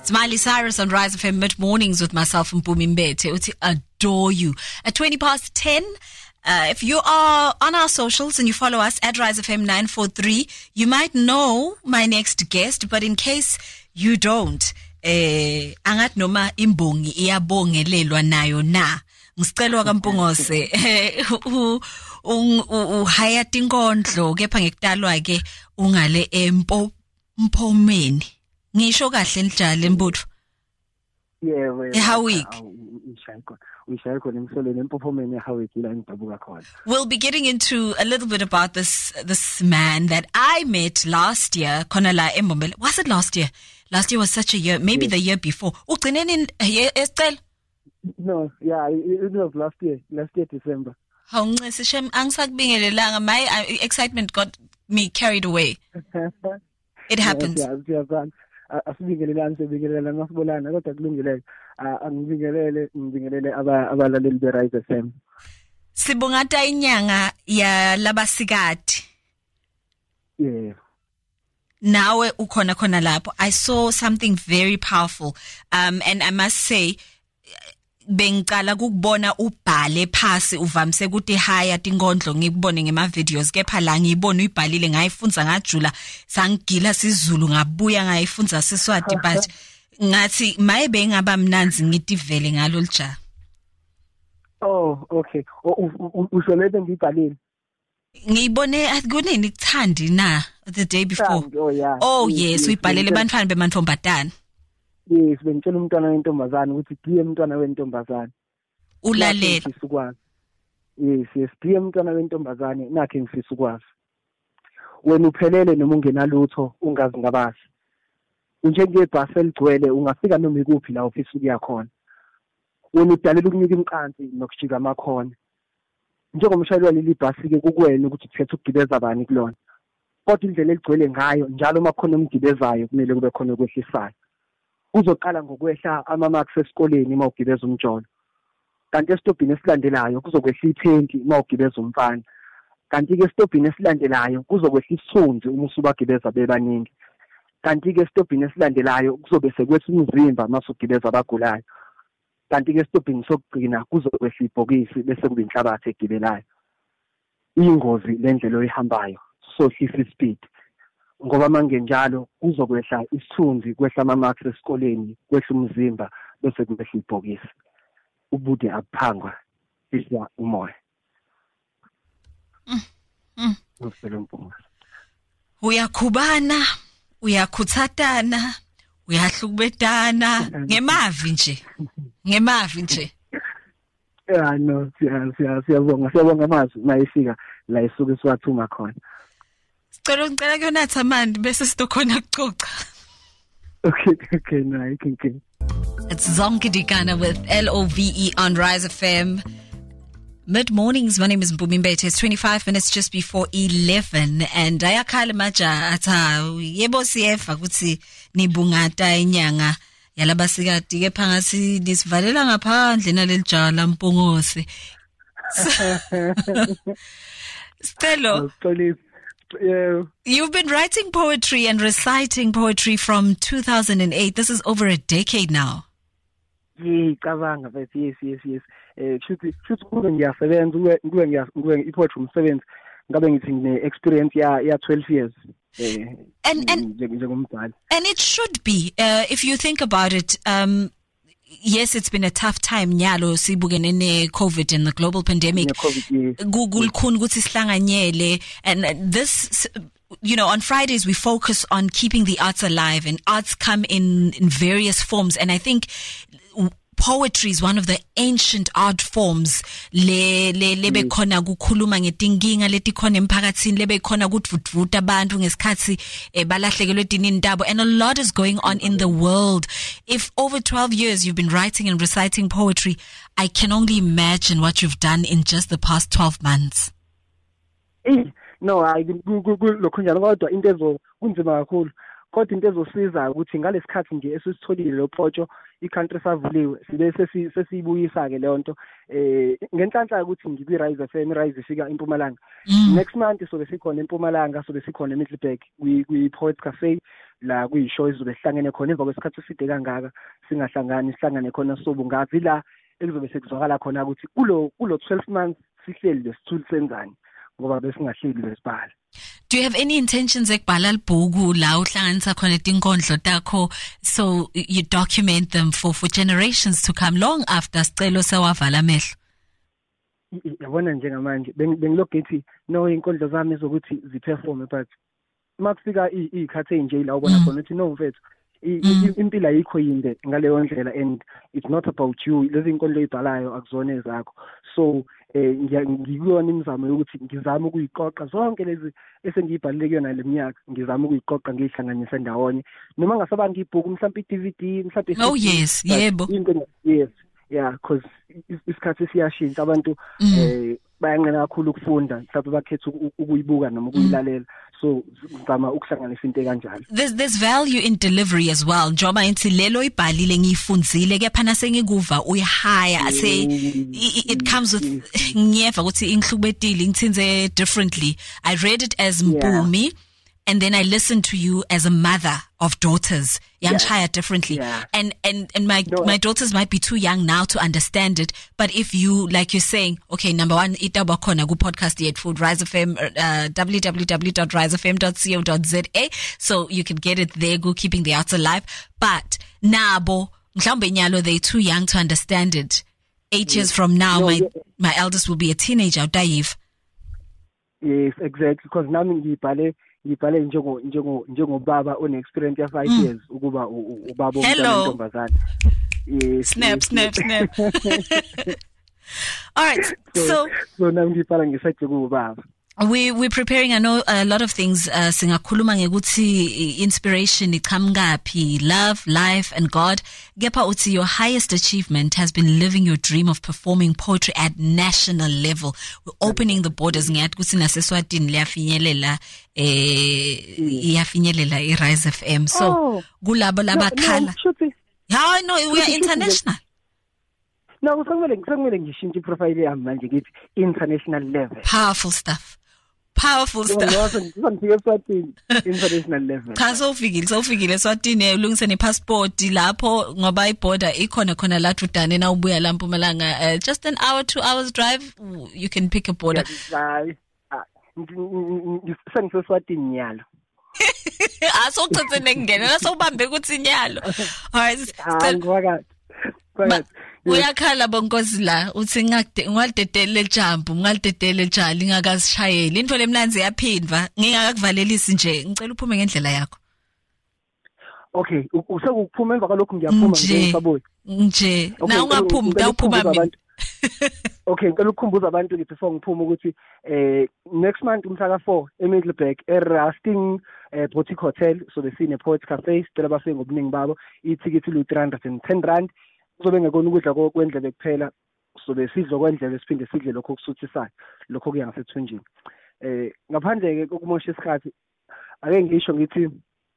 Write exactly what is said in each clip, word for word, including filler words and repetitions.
It's Miley Cyrus on Rise F M Mid Mornings with myself and Mpumi Mbete. Uthi adore you. At twenty past ten, uh, if you are on our socials and you follow us at Rise F M nine four three, you might know my next guest, but in case you don't, eh, angat noma imbongi iyabongelelwa nayo na. Ngisicela kaMpungose u u haya tinkondlo kepha ngekudalwa ke ungale empo mpomeni. Ngisho kahle njalo mbutho. Yeah, how week? We'll be getting into a little bit about this this man that I met last year, Konala Embomele. Was it last year? Last year was such a year, maybe yes. The year before. No, yeah, it was last year, last year December. My excitement got me carried away. It happens. Asibingelelana sibingelelana masibolana kodwa kulungile angibingelele ngibingelele abalaleli be Rise F M. Sibongata inyanga ya labasikati. Yeah. Nawe ukhona khona lapho. I saw something very powerful, um and I must say bengicala ukubona ubhale phasi uvamise ukuthi haya tinkondlo ngikubone ngema videos kepha la ngiyibona uyibhalile ngayifunza ngajula sangigila siZulu ngabuya ngayifunza siSwati but ngathi mayibe ngaba mnanzi ngithi vele ngalo lija. Oh okay, usho lethe ngibhalile ngiyibone akunini kuthandi na the day before. Oh yeah, oh yes uyibhalele bantwana bemantombazana. Yes, bengitshela umntwana wentombazana ukuthi diye umntwana wentombazana. Ulalela. Ukwazi. Yes, yes, diye umntwana wentombazana nakhe ngifisa ukwazi. Wena uphelele noma ungenalutho ungazi ngabashi. Unjengebhasi eligcwele ungafika noma ikuphi la ofisa ukuya khona. Wena udalela ukunika imqansi nokujika amakhono. Njengomshayeli waleli bhasi ke kukwena ukuthi ukhethe ukugibeza abani kulona. Kodwa indlela eligcwele ngayo njalo makhono umgibezayo kumele kube khona okwehlisayo. Uzoqala ngokwehla ama-marks esikoleni uma ugibeza umjolo. Kanti esitobhini esilandelayo kuzokwehla i-twenty uma ugibeza umfana. Kanti ke esitobhini esilandelayo kuzokwehla isithunzi uma usubagibeza bebaningi. Kanti ke esitobhini esilandelayo kuzobe sekwetha umzimba uma usugibeza abagulayo. Kanti ke esitobhini sokugcina kuzokwehla ibhokisi bese kube inhlabathi egibelayo. Ingozi lendlela oyihambayo sohlisa ispeed. Ngoba mangenjalo kuzokwehla isithunzi kwehla ama-marks esikoleni kwehla umzimba bese kubehla ibhokisi ubude aphangwa iswa umoya. mm. mm. Uselempuma uyakhubana uyakhuthatana uyahlukubetana ngemavi nje ngemavi nje. Yeah no siya siyabonga siyabonga amazwi mayifika la isuke siwathuma khona. Cela ngicela kuyonatha manje bese sitokhona kucoca. Okay okay no I can can. It's Zonke Dikana with L O V E on Rise F M. Mid mornings, my name is Mpumi Mbete. It's twenty-five minutes just before eleven and ayakhala maja atha yebo siyefa ukuthi nibungata inyanga yalabasikati kepha ngasi nisivalela ngaphandle nalelijala Mpungose. Stelo. Yeah. You've been writing poetry and reciting poetry from two thousand eight. This is over a decade now. Yeah, cabanga but yes yes yes. Eh shuthi shuthi kube ngiyasebenza kube ngiyakuwe ipoetry umsebenzi ngabe ngithi ngine experience ya ya twelve years. Eh and and and it should be uh, if you think about it um yes, it's been a tough time nyalo sibukene ne COVID and the global pandemic. Google khona ukuthi sihlanganyele and this you know on Fridays we focus on keeping the arts alive and arts come in in various forms and I think poetry is one of the ancient art forms le le lebe khona ukukhuluma ngetinkinga leti khona emphakathini lebe khona ukudvuduvuta abantu ngesikhathi balahlekelwe dinini ndabo and a lot is going on in the world. If over twelve years you've been writing and reciting poetry, I can only imagine what you've done in just the past twelve months. No, I lokho njalo kodwa into ezo kunzima kakhulu. Kodwa into ezosiza ukuthi ngalesikhathi nje esisitholile lo photo i-country savuliwe sibe sesibuyisa ke le nto eh ngenhlanhla ukuthi ngikwi Rise F M, Rise ifika eMpumalanga. Next month sobe sikhona eMpumalanga, sobe sikhona eMiddelburg kwi kwi Poets Cafe la kuyishow izobe sihlangene khona emva kwesikhathi eside kangaka singahlangani sihlangane khona sobu ngazi la ekuzobe sekuzwakala khona ukuthi kulo kulo twelve months sihleli lesithuli senzani ngoba besingahleli lesibhala. Do you have any intentions ekubhala libhuku la uhlanganisa khona tinkondlo takho so you document them for for generations to come long after sicelo sewavala amehlo? Yabona njengamanje bengilogethi no inkondlo zami ezokuthi ziperforme but makufika ikhathi enje la ubona khona ukuthi no mfethu impilo ayikho yinde ngaleyo ndlela and it's not about you. Lezi inkondlo ezibhalayo akuzona ezakho. So eh ngikuyona imizamo yokuthi ngizama ukuyiqoqa zonke lezi esengiyibhalile kuyona leminyaka, ngizama ukuyiqoqa ngihlanganise ndawonye noma ngasaba ngibhuku mhlawumbe i-D V D mhlawumbe. Oh yes, yebo. Yes, yeah, because isikhathi siyashintsha abantu eh bayanqena kakhulu ukufunda mhlawumbe bakhetha ukuyibuka noma ukuyilalela. So ngizama ukuhlanganisa into kanjalo. There's there's value in delivery as well. Njoba inthi lelo ibhalile ngiyifundzile kepha nase ngikuva uyahaya say it comes with ngiyeva ukuthi inhlubetile ngithinze differently. I read it as Mpumi yeah. And then I listened to you as a mother of daughters, young yeah. child differently. Yeah. And, and, and my, no, my daughters might be too young now to understand it. But if you, like you're saying, okay, number one, itaba khona ku podcast yet food, Rise F M, uh, w w w dot rise f m dot co dot z a. So you can get it there, go keeping the arts alive. But nabo, mhlawumbe nyalo, they're too young to understand it. Eight yes. years from now, no, my, yeah. my eldest will be a teenager, Daiv. Yes, exactly. Because nami ngibhale ngibhale njengo njengo njengobaba one experience ya five mm. years ukuba ubaba ontombazana. Yes. Snap, snap, snap. All right. So so, so nami ngibhala ngisathi kubaba. We we're preparing. I know a lot of things. Uh, singakhuluma ngekuthi inspiration iqhamukaphi, love, life, and God. Gepa uthi your highest achievement has been living your dream of performing poetry at national level. We're opening the borders. Ngiyathi kuthi naseSwatini liyafinyelela eh iyafinyelela iRise F M. So kulabo labakhala. Yeah, I know we are international. No, sekumele sekumele ngishintshe iprofile yami manje ngithi international level. Powerful stuff. Powerful stuff. International level. Cha sowufikile sowufikile eSwatini ulungise nepassport lapho ngoba iborder ikhona khona la Tudane na ubuya la Mpumalanga just an hour two hours drive you can pick a border. Ngisengizeswatini nyalo. Asokuthathe ngene nasubambe ukuthi nyalo. Alright. Kwathi uyakhala bonkosi la uthi ngakade ngwalidedele ejambu ngalidedele njalo ingakasishayeli into lemnanzi yaphindwa ngingakakuvalelisi nje ngicela uphume ngendlela yakho. Okay usekuphuma emva kwalokho ngiyaphuma ngisaboyi nje na ungaphumi dawuphuma mina. Okay ngicela ukukhumbuza abantu ngithi before ngiphuma ukuthi eh next month umhla ka four eMiddelburg eRusting eh Boutique Hotel so the scene Poets Cafe sicela bafike ngobuningi babo ithikithi lu three hundred ten rand. Kuzobe ngekona ukudla kwendlebe kuphela sobe sidlo kwendlebe siphinde sidle lokho kusuthisayo lokho kuya ngasethunjini. Eh ngaphandle ke kokumosha isikhathi ake ngisho ngithi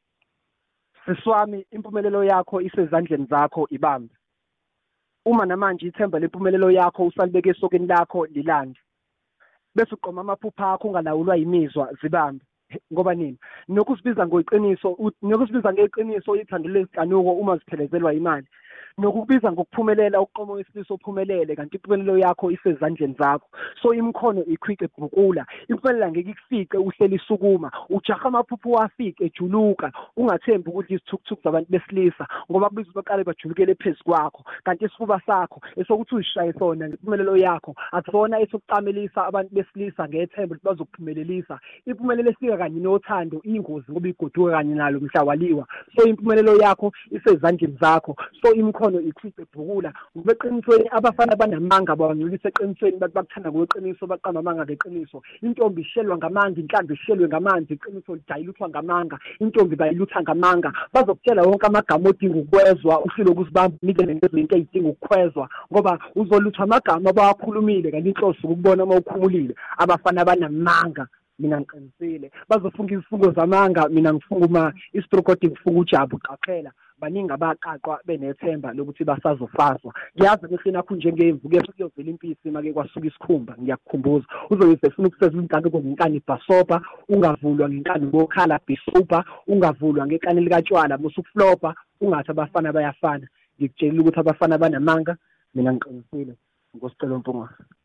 siswami impumelelo yakho isezandleni zakho ibambe. Uma namanje ithemba lempumelelo yakho usalibeke esokeni lakho lilande. Bese uqoma amaphupha akho ungalawulwa yimizwa zibambe. Ngoba nini nokusibiza ngoyiqiniso nokusibiza ngeqiniso ithando lesicanuko uma ziphelezelwa imali. Nokubiza ngokuphumelela uqomo wesiliso ophumelele kanti impumelelo yakho isezandleni zakho. So imkhono ikhwike ebhukula impumelelo ngeke ikufike uhleli isukuma ujaha amaphupho wafike ejuluka ungathembi ukuthi isithukuthuku zabantu besilisa ngoba kubizwa baqale bajulukele phezulu kwakho kanti isifuba sakho esokuthi uyishaye sona impumelelo yakho akufona esokuqamelisa abantu besilisa ngethemba ukuthi bazokuphumelelisa. Impumelelo esika kanye nothando ingozi ngoba igoduka kanye nalo mhla waliwa. So impumelelo yakho isezandleni zakho. So imkhono ikhiphe ebhukula beqinisweni abafana banamanga bawangcolisa eqinisweni bathi bakuthanda ngokweqiniso baqamba amanga ngeqiniso. Intombi ishelwa ngamanga inhlambi ishelwe ngamanzi iqiniso lidayiluthwa ngamanga intombi bayilutha ngamanga bazokutshela wonke amagama odinga ukwezwa uhlelo kusibamba nike nento into ezidinga ukukhwezwa ngoba uzoluthwa amagama abawakhulumile kanti inhloso ukubona uma ukhumulile abafana banamanga. Mina ngiqinisile bazofunga izifungo zamanga mina ngifunga uma isitrokodi ngifunga ujabu qaphela baningi abaqaqwa benethemba lokuthi basazofazwa. Ngiyazi ngisina khu njengemvu ke kuyovela impisi make kwasuka isikhumba ngiyakukhumbuza uzoyise ufuna ukuseza inkani ngonkani ibhasopa ungavulwa ngenkani ngokhala bisopa ungavulwa ngekani likatshwala musukuflopa ungathi abafana bayafana ngikutshela ukuthi abafana banamanga mina ngiqinisile ngosicelo Mpungane.